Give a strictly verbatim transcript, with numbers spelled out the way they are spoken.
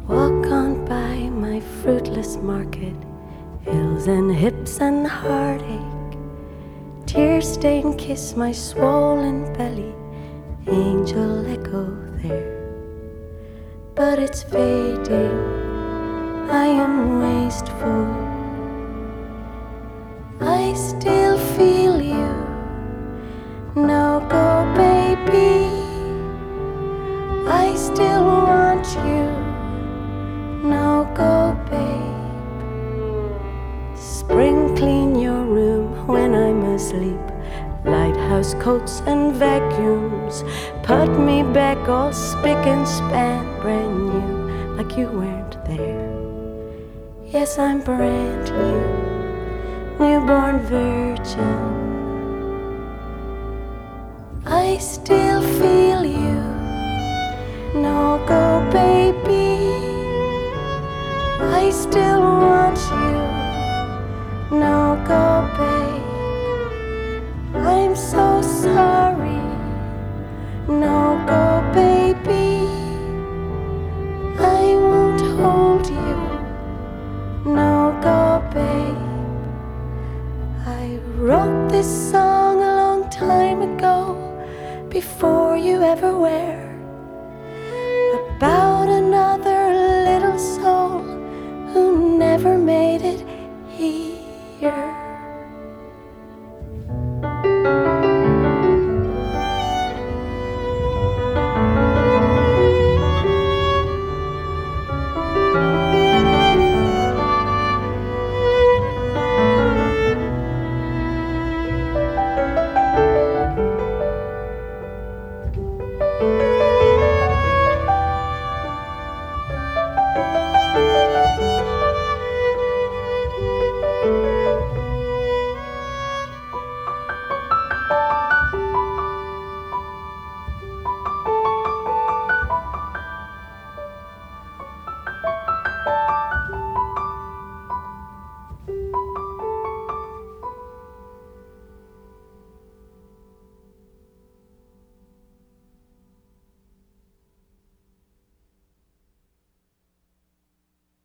Walk on by my fruitless market, hills and hips and heartache. Tear-stained kiss my swollen belly, angel echo there. But it's fading, I am wasteful. I still feel you, no go baby. I still want you, no go babe. Spring clean your room when I'm asleep. Lighthouse coats and vacuums put me back all spick and span, brand new, like you weren't there. Yes, I'm brand new, newborn virgin. I still feel you, no go baby. I still